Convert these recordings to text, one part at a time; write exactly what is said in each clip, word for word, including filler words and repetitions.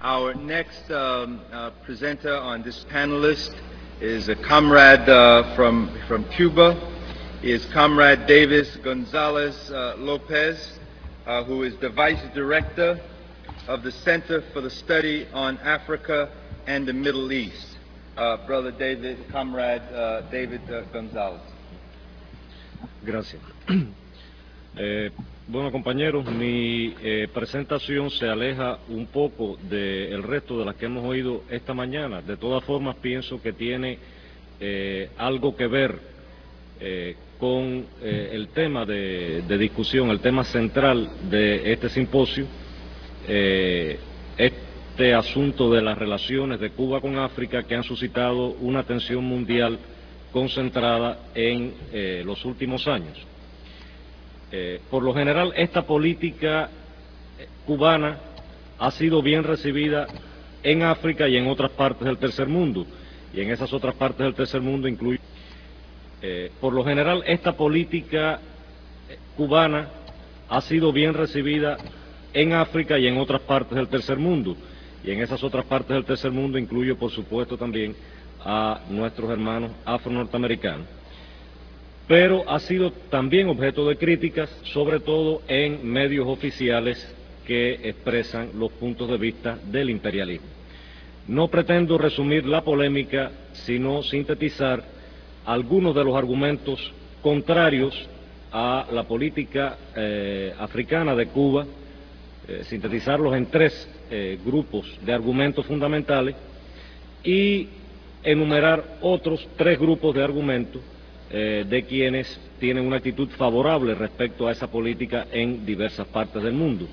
Our next um, uh, presenter on this panelist is a comrade uh, from, from Cuba. He is Comrade Davis Gonzalez uh, Lopez, uh, who is the Vice Director of the Center for the Study on Africa and the Middle East. Uh, Brother David, Comrade uh, David uh, Gonzalez. Gracias. Eh, bueno, compañeros, mi eh, presentación se aleja un poco del resto de las que hemos oído esta mañana. De todas formas, pienso que tiene eh, algo que ver eh, con eh, el tema de, de discusión, el tema central de este simposio, eh, este asunto de las relaciones de Cuba con África, que han suscitado una atención mundial concentrada en eh, los últimos años. Eh, por lo general, esta política cubana ha sido bien recibida en África y en otras partes del tercer mundo, y en esas otras partes del tercer mundo incluye... Eh, por lo general, esta política cubana ha sido bien recibida en África y en otras partes del tercer mundo, y en esas otras partes del tercer mundo incluyo, por supuesto, también a nuestros hermanos afro-norteamericanos. Pero ha sido también objeto de críticas, sobre todo en medios oficiales que expresan los puntos de vista del imperialismo. No pretendo resumir la polémica, sino sintetizar algunos de los argumentos contrarios a la política eh, africana de Cuba, eh, sintetizarlos en tres eh, grupos de argumentos fundamentales y enumerar otros tres grupos de argumentos Eh, de quienes tienen una actitud favorable respecto a esa política en diversas partes del mundo.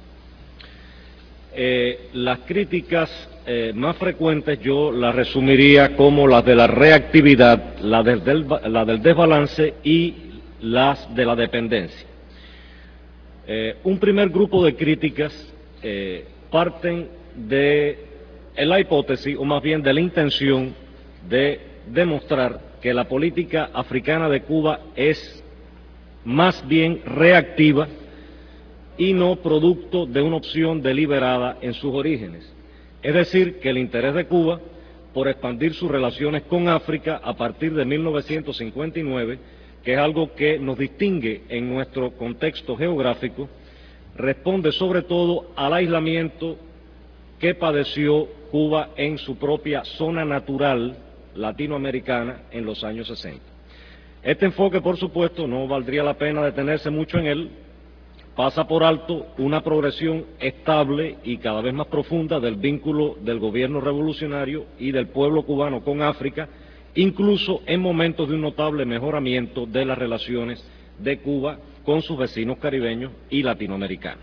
Eh, las críticas eh, más frecuentes yo las resumiría como las de la reactividad, la del, del, la del desbalance y las de la dependencia. Eh, un primer grupo de críticas eh, parten de la hipótesis, o más bien de la intención de demostrar que la política africana de Cuba es más bien reactiva y no producto de una opción deliberada en sus orígenes. Es decir, que el interés de Cuba por expandir sus relaciones con África a partir de mil novecientos cincuenta y nueve, que es algo que nos distingue en nuestro contexto geográfico, responde sobre todo al aislamiento que padeció Cuba en su propia zona natural latinoamericana en los años sesenta. Este enfoque, por supuesto, no valdría la pena detenerse mucho en él, pasa por alto una progresión estable y cada vez más profunda del vínculo del gobierno revolucionario y del pueblo cubano con África, incluso en momentos de un notable mejoramiento de las relaciones de Cuba con sus vecinos caribeños y latinoamericanos.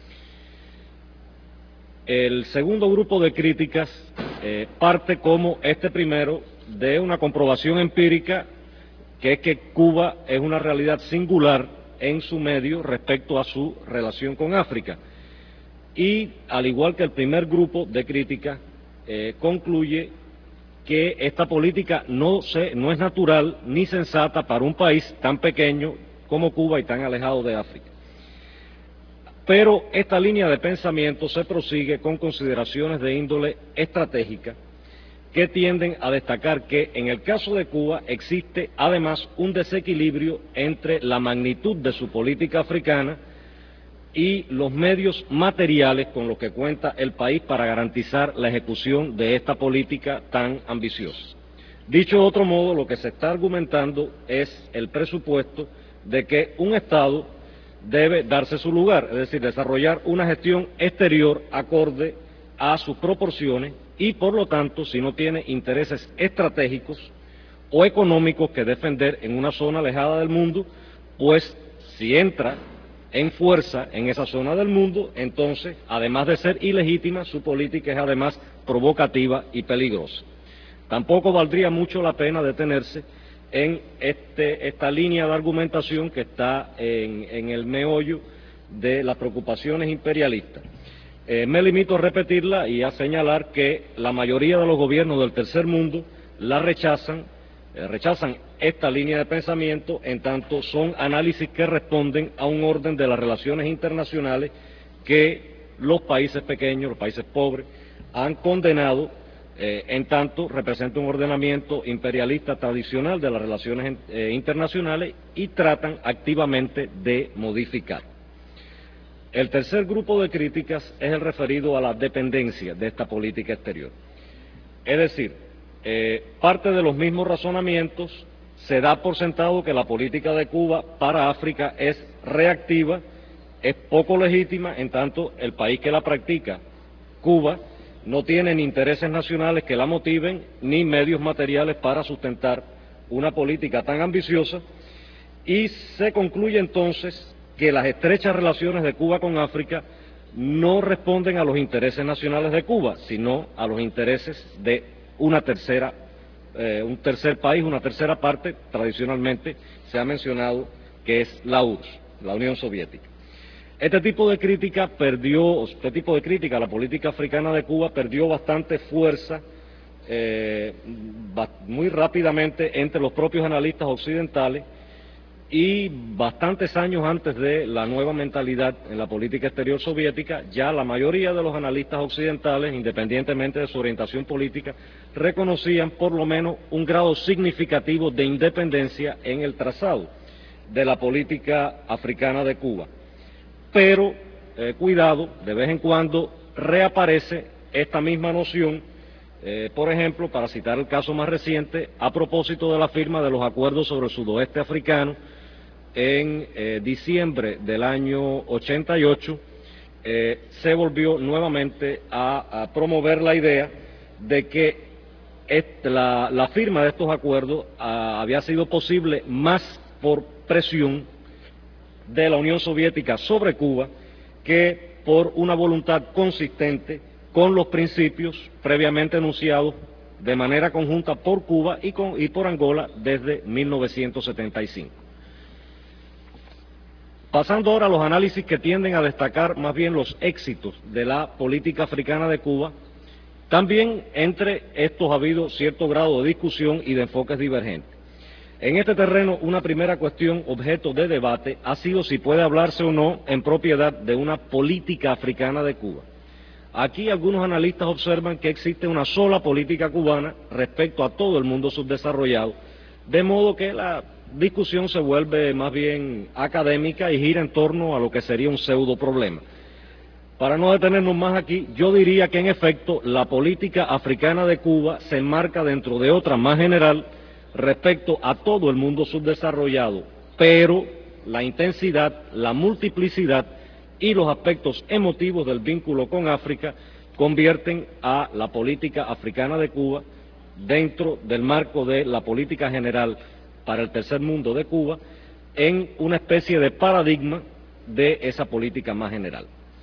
El segundo grupo de críticas eh, parte, como este primero, de una comprobación empírica, que es que Cuba es una realidad singular en su medio respecto a su relación con África. Y, al igual que el primer grupo de críticas, eh, concluye que esta política no, se, no es natural ni sensata para un país tan pequeño como Cuba y tan alejado de África. Pero esta línea de pensamiento se prosigue con consideraciones de índole estratégica que tienden a destacar que en el caso de Cuba existe además un desequilibrio entre la magnitud de su política africana y los medios materiales con los que cuenta el país para garantizar la ejecución de esta política tan ambiciosa. Dicho de otro modo, lo que se está argumentando es el presupuesto de que un Estado debe darse su lugar, es decir, desarrollar una gestión exterior acorde a sus proporciones y, por lo tanto, si no tiene intereses estratégicos o económicos que defender en una zona alejada del mundo, pues si entra en fuerza en esa zona del mundo, entonces, además de ser ilegítima, su política es además provocativa y peligrosa. Tampoco valdría mucho la pena detenerse en este, esta línea de argumentación que está en, en el meollo de las preocupaciones imperialistas. Eh, me limito a repetirla y a señalar que la mayoría de los gobiernos del tercer mundo la rechazan, eh, rechazan esta línea de pensamiento, en tanto son análisis que responden a un orden de las relaciones internacionales que los países pequeños, los países pobres, han condenado, eh, en tanto representa un ordenamiento imperialista tradicional de las relaciones eh, internacionales y tratan activamente de modificar. El tercer grupo de críticas es el referido a la dependencia de esta política exterior. Es decir, eh, parte de los mismos razonamientos se da por sentado que la política de Cuba para África es reactiva, es poco legítima, en tanto el país que la practica, Cuba, no tiene ni intereses nacionales que la motiven, ni medios materiales para sustentar una política tan ambiciosa, y se concluye entonces que las estrechas relaciones de Cuba con África no responden a los intereses nacionales de Cuba, sino a los intereses de una tercera, eh, un tercer país, una tercera parte, tradicionalmente se ha mencionado que es la U R S S, la Unión Soviética. Este tipo de crítica perdió, este tipo de crítica a la política africana de Cuba perdió bastante fuerza eh, muy rápidamente entre los propios analistas occidentales, y bastantes años antes de la nueva mentalidad en la política exterior soviética, ya la mayoría de los analistas occidentales, independientemente de su orientación política, reconocían por lo menos un grado significativo de independencia en el trazado de la política africana de Cuba. Pero, eh, cuidado, de vez en cuando reaparece esta misma noción, eh, por ejemplo, para citar el caso más reciente, a propósito de la firma de los acuerdos sobre el sudoeste africano, en eh, diciembre del año ochenta y ocho, eh, se volvió nuevamente a, a promover la idea de que este, la, la firma de estos acuerdos a, había sido posible más por presión de la Unión Soviética sobre Cuba que por una voluntad consistente con los principios previamente enunciados de manera conjunta por Cuba y, con, y por Angola desde mil novecientos setenta y cinco. Pasando ahora a los análisis que tienden a destacar más bien los éxitos de la política africana de Cuba, también entre estos ha habido cierto grado de discusión y de enfoques divergentes. En este terreno, una primera cuestión objeto de debate ha sido si puede hablarse o no en propiedad de una política africana de Cuba. Aquí algunos analistas observan que existe una sola política cubana respecto a todo el mundo subdesarrollado, de modo que la discusión se vuelve más bien académica y gira en torno a lo que sería un pseudo problema. Para no detenernos más aquí, yo diría que en efecto la política africana de Cuba se enmarca dentro de otra más general respecto a todo el mundo subdesarrollado, pero la intensidad, la multiplicidad y los aspectos emotivos del vínculo con África convierten a la política africana de Cuba dentro del marco de la política general para el tercer mundo de Cuba en una especie de paradigma de esa política más general.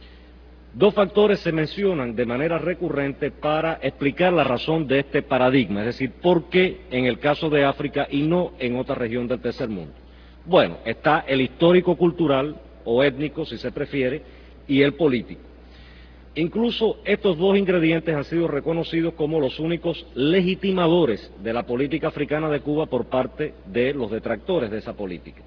Dos factores se mencionan de manera recurrente para explicar la razón de este paradigma, es decir, por qué en el caso de África y no en otra región del tercer mundo. Bueno, está el histórico-cultural o étnico, si se prefiere, y el político. Incluso estos dos ingredientes han sido reconocidos como los únicos legitimadores de la política africana de Cuba por parte de los detractores de esa política.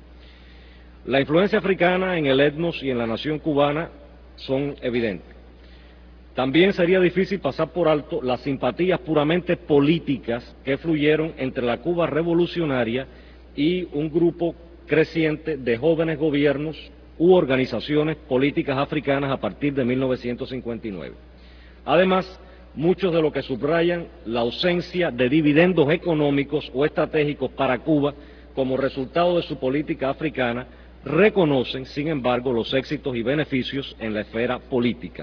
La influencia africana en el etnos y en la nación cubana son evidentes. También sería difícil pasar por alto las simpatías puramente políticas que fluyeron entre la Cuba revolucionaria y un grupo creciente de jóvenes gobiernos u organizaciones políticas africanas a partir de mil novecientos cincuenta y nueve. Además, muchos de los que subrayan la ausencia de dividendos económicos o estratégicos para Cuba como resultado de su política africana reconocen, sin embargo, los éxitos y beneficios en la esfera política.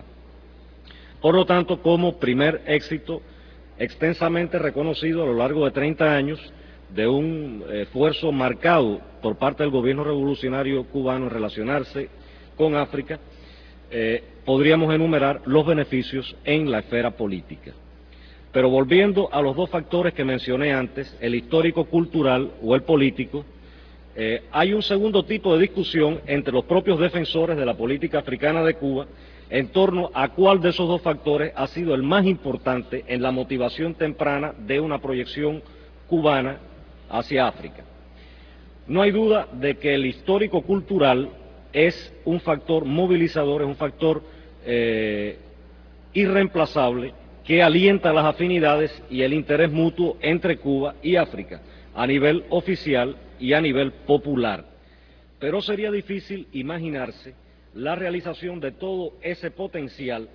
Por lo tanto, como primer éxito extensamente reconocido a lo largo de treinta años, de un esfuerzo marcado por parte del gobierno revolucionario cubano en relacionarse con África, eh, podríamos enumerar los beneficios en la esfera política. Pero volviendo a los dos factores que mencioné antes, el histórico-cultural o el político, eh, hay un segundo tipo de discusión entre los propios defensores de la política africana de Cuba en torno a cuál de esos dos factores ha sido el más importante en la motivación temprana de una proyección cubana hacia África. No hay duda de que el histórico cultural es un factor movilizador, es un factor eh, irreemplazable que alienta las afinidades y el interés mutuo entre Cuba y África, a nivel oficial y a nivel popular. Pero sería difícil imaginarse la realización de todo ese potencial,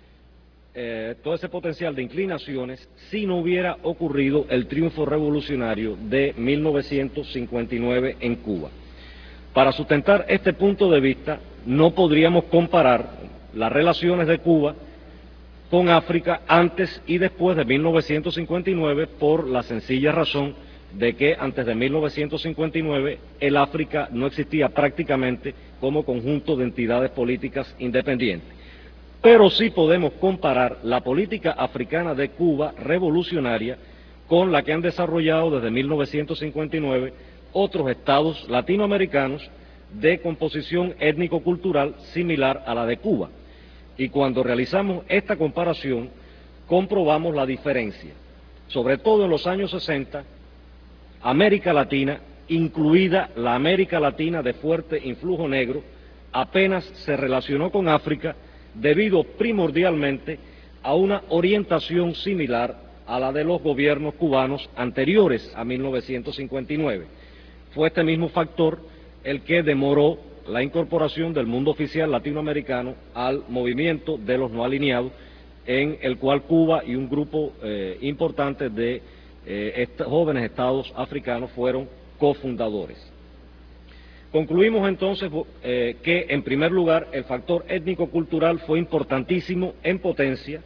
eh, todo ese potencial de inclinaciones si no hubiera ocurrido el triunfo revolucionario de mil novecientos cincuenta y nueve en Cuba. Para sustentar este punto de vista, no podríamos comparar las relaciones de Cuba con África antes y después de mil novecientos cincuenta y nueve por la sencilla razón de que antes de mil novecientos cincuenta y nueve el África no existía prácticamente como conjunto de entidades políticas independientes. Pero sí podemos comparar la política africana de Cuba revolucionaria con la que han desarrollado desde mil novecientos cincuenta y nueve otros estados latinoamericanos de composición étnico-cultural similar a la de Cuba. Y cuando realizamos esta comparación, comprobamos la diferencia. Sobre todo en los años sesenta, América Latina, incluida la América Latina de fuerte influjo negro, apenas se relacionó con África debido primordialmente a una orientación similar a la de los gobiernos cubanos anteriores a mil novecientos cincuenta y nueve. Fue este mismo factor el que demoró la incorporación del mundo oficial latinoamericano al movimiento de los no alineados, en el cual Cuba y un grupo eh, importante de eh, est- jóvenes estados africanos fueron cofundadores. Concluimos entonces eh, que, en primer lugar, el factor étnico-cultural fue importantísimo en potencia,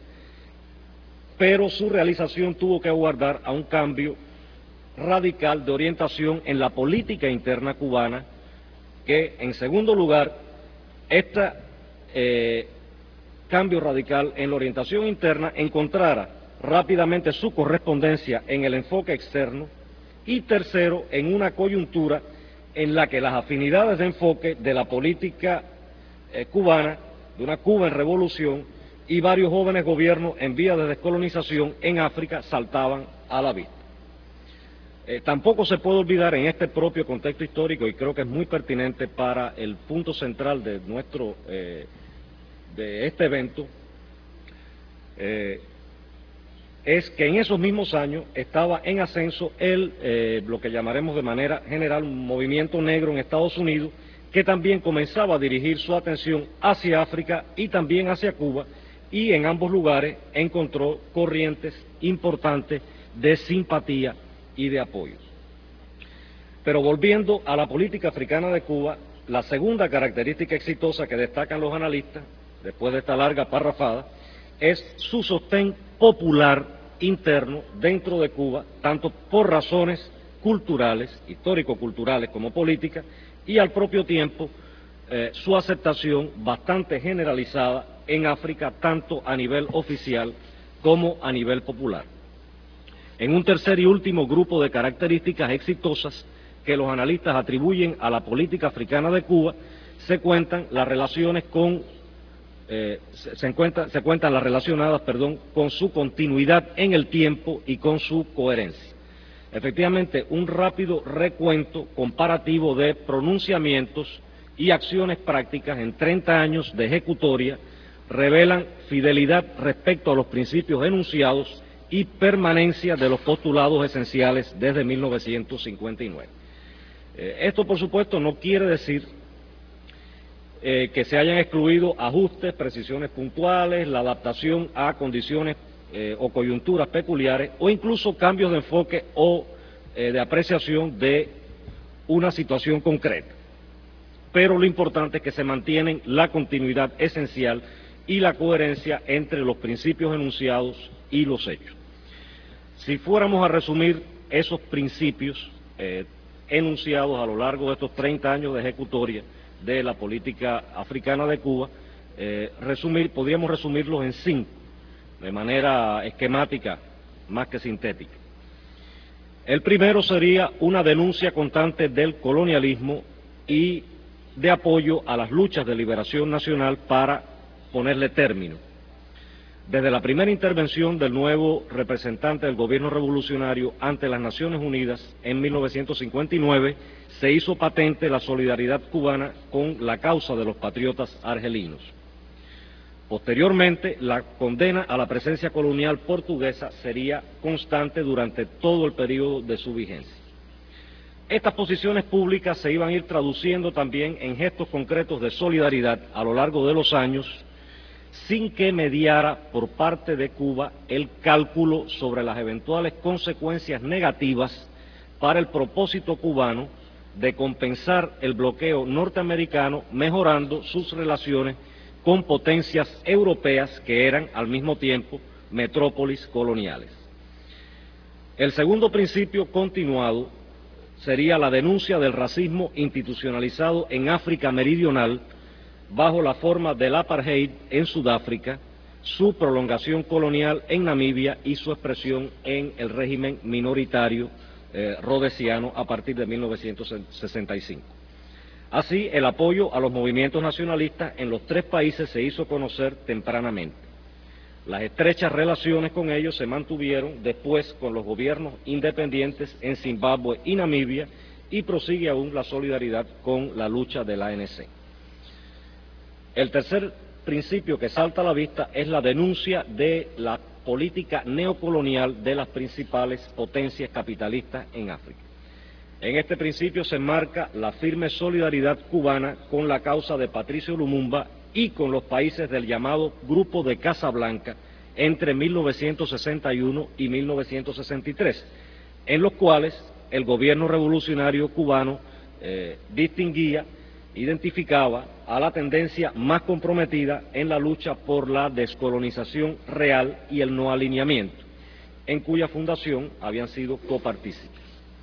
pero su realización tuvo que aguardar a un cambio radical de orientación en la política interna cubana, que, en segundo lugar, este eh, cambio radical en la orientación interna encontrara rápidamente su correspondencia en el enfoque externo, y tercero, en una coyuntura en la que las afinidades de enfoque de la política eh, cubana, de una Cuba en revolución, y varios jóvenes gobiernos en vía de descolonización en África saltaban a la vista. Eh, tampoco se puede olvidar en este propio contexto histórico, y creo que es muy pertinente para el punto central de nuestro eh, de este evento, eh, es que en esos mismos años estaba en ascenso el eh, lo que llamaremos de manera general un movimiento negro en Estados Unidos, que también comenzaba a dirigir su atención hacia África y también hacia Cuba, y en ambos lugares encontró corrientes importantes de simpatía y de apoyo. Pero volviendo a la política africana de Cuba, la segunda característica exitosa que destacan los analistas, después de esta larga parrafada, es su sostén popular interno dentro de Cuba, tanto por razones culturales, histórico-culturales como políticas, y al propio tiempo eh, su aceptación bastante generalizada en África, tanto a nivel oficial como a nivel popular. En un tercer y último grupo de características exitosas que los analistas atribuyen a la política africana de Cuba, se cuentan las relaciones con eh, se, se, encuentra, se cuentan las relacionadas, perdón, con su continuidad en el tiempo y con su coherencia. Efectivamente, un rápido recuento comparativo de pronunciamientos y acciones prácticas en treinta años de ejecutoria revelan fidelidad respecto a los principios enunciados y permanencia de los postulados esenciales desde mil novecientos cincuenta y nueve. Eh, esto, por supuesto, no quiere decir eh, que se hayan excluido ajustes, precisiones puntuales, la adaptación a condiciones eh, o coyunturas peculiares, o incluso cambios de enfoque o eh, de apreciación de una situación concreta. Pero lo importante es que se mantienen la continuidad esencial y la coherencia entre los principios enunciados y los hechos. Si fuéramos a resumir esos principios eh, enunciados a lo largo de estos treinta años de ejecutoria de la política africana de Cuba, eh, resumir, podríamos resumirlos en cinco, de manera esquemática más que sintética. El primero sería una denuncia constante del colonialismo y de apoyo a las luchas de liberación nacional para ponerle término. Desde la primera intervención del nuevo representante del gobierno revolucionario ante las Naciones Unidas en mil novecientos cincuenta y nueve, se hizo patente la solidaridad cubana con la causa de los patriotas argelinos. Posteriormente, la condena a la presencia colonial portuguesa sería constante durante todo el periodo de su vigencia. Estas posiciones públicas se iban a ir traduciendo también en gestos concretos de solidaridad a lo largo de los años, sin que mediara por parte de Cuba el cálculo sobre las eventuales consecuencias negativas para el propósito cubano de compensar el bloqueo norteamericano, mejorando sus relaciones con potencias europeas que eran al mismo tiempo metrópolis coloniales. El segundo principio continuado sería la denuncia del racismo institucionalizado en África Meridional bajo la forma del apartheid en Sudáfrica, su prolongación colonial en Namibia y su expresión en el régimen minoritario eh, rhodesiano a partir de mil novecientos sesenta y cinco. Así, el apoyo a los movimientos nacionalistas en los tres países se hizo conocer tempranamente. Las estrechas relaciones con ellos se mantuvieron después con los gobiernos independientes en Zimbabue y Namibia, y prosigue aún la solidaridad con la lucha del A N C. El tercer principio que salta a la vista es la denuncia de la política neocolonial de las principales potencias capitalistas en África. En este principio se enmarca la firme solidaridad cubana con la causa de Patricio Lumumba y con los países del llamado Grupo de Casablanca entre mil novecientos sesenta y uno y mil novecientos sesenta y tres, en los cuales el gobierno revolucionario cubano eh, distinguía, identificaba a la tendencia más comprometida en la lucha por la descolonización real y el no alineamiento, en cuya fundación habían sido copartícipes.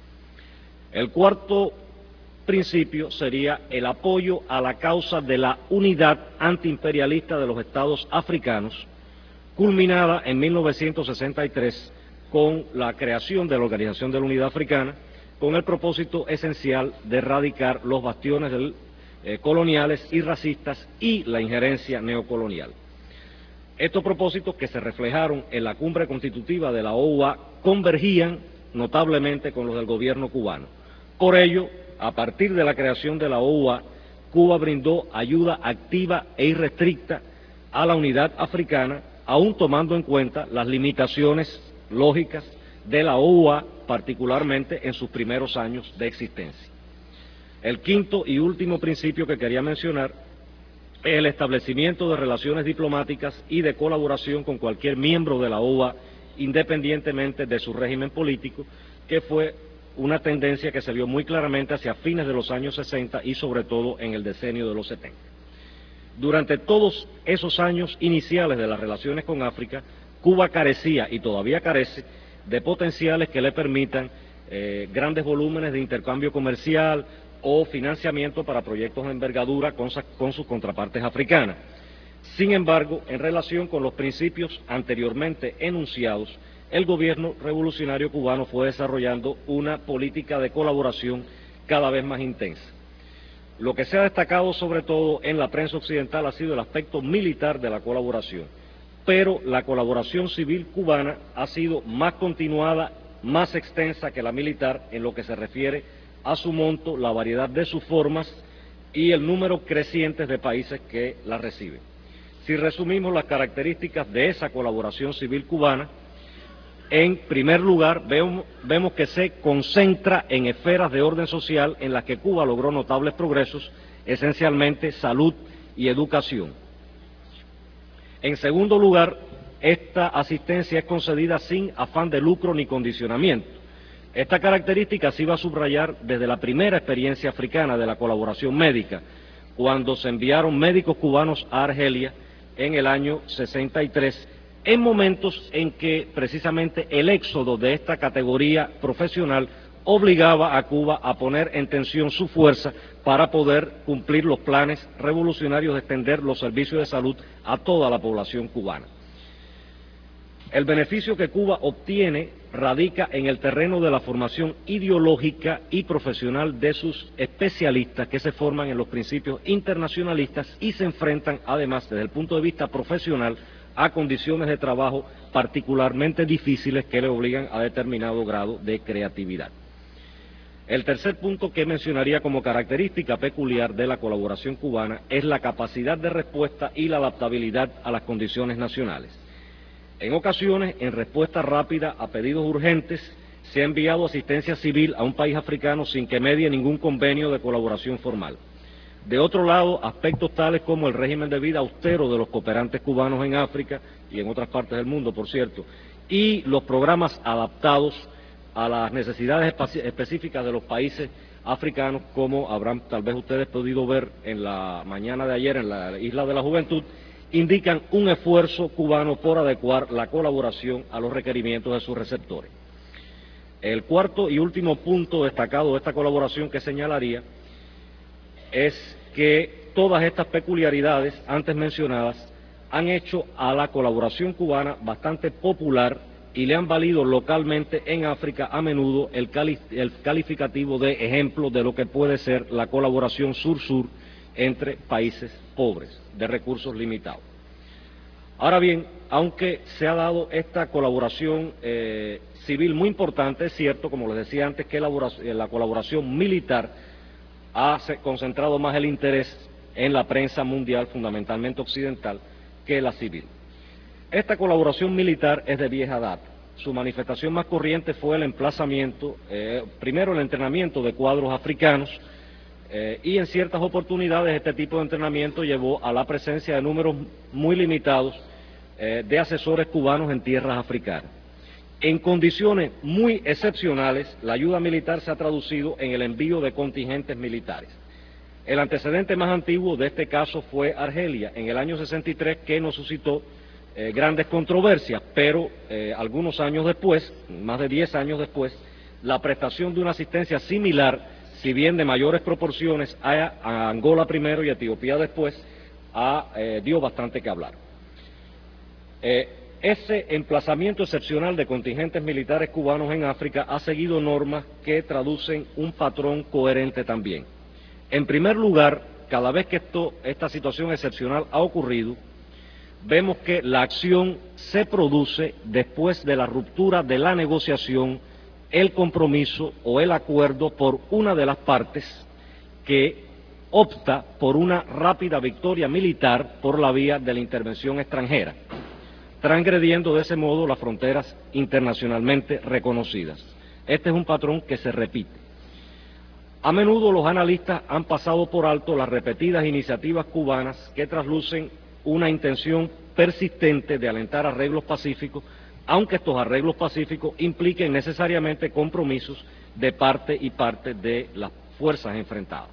El cuarto principio sería el apoyo a la causa de la unidad antiimperialista de los estados africanos, culminada en mil novecientos sesenta y tres con la creación de la Organización de la Unidad Africana, con el propósito esencial de erradicar los bastiones del, eh, coloniales y racistas y la injerencia neocolonial. Estos propósitos, que se reflejaron en la cumbre constitutiva de la O U A, convergían notablemente con los del gobierno cubano. Por ello, a partir de la creación de la O U A, Cuba brindó ayuda activa e irrestricta a la unidad africana, aún tomando en cuenta las limitaciones lógicas de la O U A, particularmente en sus primeros años de existencia. El quinto y último principio que quería mencionar es el establecimiento de relaciones diplomáticas y de colaboración con cualquier miembro de la O U A, independientemente de su régimen político, que fue una tendencia que se vio muy claramente hacia fines de los años sesenta y sobre todo en el decenio de los setenta. Durante todos esos años iniciales de las relaciones con África, Cuba carecía, y todavía carece, de potenciales que le permitan eh, grandes volúmenes de intercambio comercial o financiamiento para proyectos de envergadura con, con sus contrapartes africanas. Sin embargo, en relación con los principios anteriormente enunciados, el gobierno revolucionario cubano fue desarrollando una política de colaboración cada vez más intensa. Lo que se ha destacado sobre todo en la prensa occidental ha sido el aspecto militar de la colaboración, pero la colaboración civil cubana ha sido más continuada, más extensa que la militar en lo que se refiere a su monto, la variedad de sus formas y el número creciente de países que la reciben. Si resumimos las características de esa colaboración civil cubana, en primer lugar, vemos, vemos que se concentra en esferas de orden social en las que Cuba logró notables progresos, esencialmente salud y educación. En segundo lugar, esta asistencia es concedida sin afán de lucro ni condicionamiento. Esta característica se iba a subrayar desde la primera experiencia africana de la colaboración médica, cuando se enviaron médicos cubanos a Argelia en el año sesenta y tres, en momentos en que precisamente el éxodo de esta categoría profesional obligaba a Cuba a poner en tensión su fuerza para poder cumplir los planes revolucionarios de extender los servicios de salud a toda la población cubana. El beneficio que Cuba obtiene radica en el terreno de la formación ideológica y profesional de sus especialistas, que se forman en los principios internacionalistas y se enfrentan además desde el punto de vista profesional a condiciones de trabajo particularmente difíciles que le obligan a determinado grado de creatividad. El tercer punto que mencionaría como característica peculiar de la colaboración cubana es la capacidad de respuesta y la adaptabilidad a las condiciones nacionales. En ocasiones, en respuesta rápida a pedidos urgentes, se ha enviado asistencia civil a un país africano sin que medie ningún convenio de colaboración formal. De otro lado, aspectos tales como el régimen de vida austero de los cooperantes cubanos en África y en otras partes del mundo, por cierto, y los programas adaptados a las necesidades específicas de los países africanos, como habrán tal vez ustedes podido ver en la mañana de ayer en la Isla de la Juventud, indican un esfuerzo cubano por adecuar la colaboración a los requerimientos de sus receptores. El cuarto y último punto destacado de esta colaboración que señalaría es que todas estas peculiaridades antes mencionadas han hecho a la colaboración cubana bastante popular y le han valido localmente en África a menudo el, cali el calificativo de ejemplo de lo que puede ser la colaboración sur-sur entre países pobres, de recursos limitados. Ahora bien, aunque se ha dado esta colaboración eh, civil muy importante, es cierto, como les decía antes, que la, la colaboración militar ha concentrado más el interés en la prensa mundial, fundamentalmente occidental, que la civil. Esta colaboración militar es de vieja data. Su manifestación más corriente fue el emplazamiento, eh, primero el entrenamiento de cuadros africanos, eh, y en ciertas oportunidades este tipo de entrenamiento llevó a la presencia de números muy limitados eh, de asesores cubanos en tierras africanas. En condiciones muy excepcionales, la ayuda militar se ha traducido en el envío de contingentes militares. El antecedente más antiguo de este caso fue Argelia, en el año sesenta y tres, que nos suscitó eh, grandes controversias, pero eh, algunos años después, más de diez años después, la prestación de una asistencia similar, si bien de mayores proporciones, a, a Angola primero y a Etiopía después, a, eh, dio bastante que hablar. Eh, Ese emplazamiento excepcional de contingentes militares cubanos en África ha seguido normas que traducen un patrón coherente también. En primer lugar, cada vez que esto, esta situación excepcional ha ocurrido, vemos que la acción se produce después de la ruptura de la negociación, el compromiso o el acuerdo por una de las partes que opta por una rápida victoria militar por la vía de la intervención extranjera, transgrediendo de ese modo las fronteras internacionalmente reconocidas. Este es un patrón que se repite. A menudo los analistas han pasado por alto las repetidas iniciativas cubanas que traslucen una intención persistente de alentar arreglos pacíficos, aunque estos arreglos pacíficos impliquen necesariamente compromisos de parte y parte de las fuerzas enfrentadas.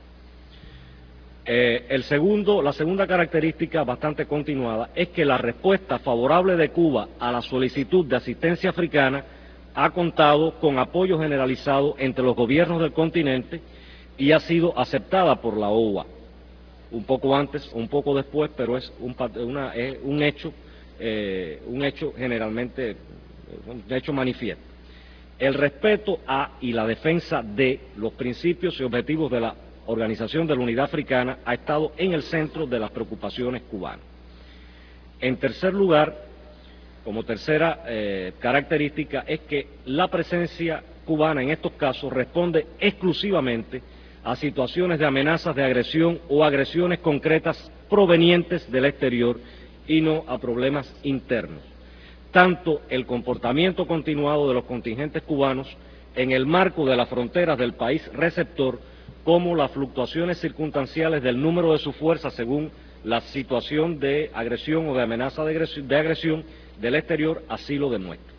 Eh, el segundo, la segunda característica bastante continuada es que la respuesta favorable de Cuba a la solicitud de asistencia africana ha contado con apoyo generalizado entre los gobiernos del continente y ha sido aceptada por la O U A. Un poco antes, un poco después, pero es un, una, es un hecho, eh, un hecho generalmente, un hecho manifiesto. El respeto a y la defensa de los principios y objetivos de la Organización de la Unidad Africana ha estado en el centro de las preocupaciones cubanas. En tercer lugar, como tercera eh, característica, es que la presencia cubana en estos casos responde exclusivamente a situaciones de amenazas de agresión o agresiones concretas provenientes del exterior y no a problemas internos. Tanto el comportamiento continuado de los contingentes cubanos en el marco de las fronteras del país receptor, como las fluctuaciones circunstanciales del número de su fuerza según la situación de agresión o de amenaza de agresión, de agresión del exterior, así lo demuestra.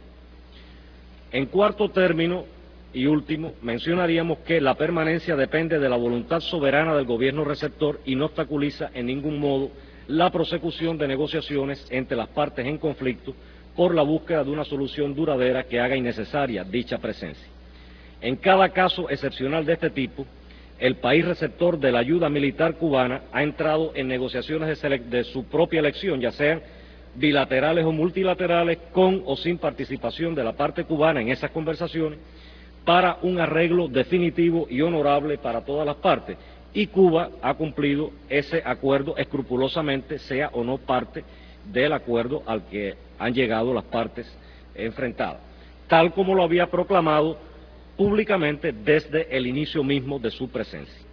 En cuarto término y último, mencionaríamos que la permanencia depende de la voluntad soberana del gobierno receptor y no obstaculiza en ningún modo la prosecución de negociaciones entre las partes en conflicto por la búsqueda de una solución duradera que haga innecesaria dicha presencia. En cada caso excepcional de este tipo, el país receptor de la ayuda militar cubana ha entrado en negociaciones de, de su propia elección, ya sean bilaterales o multilaterales, con o sin participación de la parte cubana en esas conversaciones, para un arreglo definitivo y honorable para todas las partes. Y Cuba ha cumplido ese acuerdo escrupulosamente, sea o no parte del acuerdo al que han llegado las partes enfrentadas, tal como lo había proclamado públicamente desde el inicio mismo de su presencia.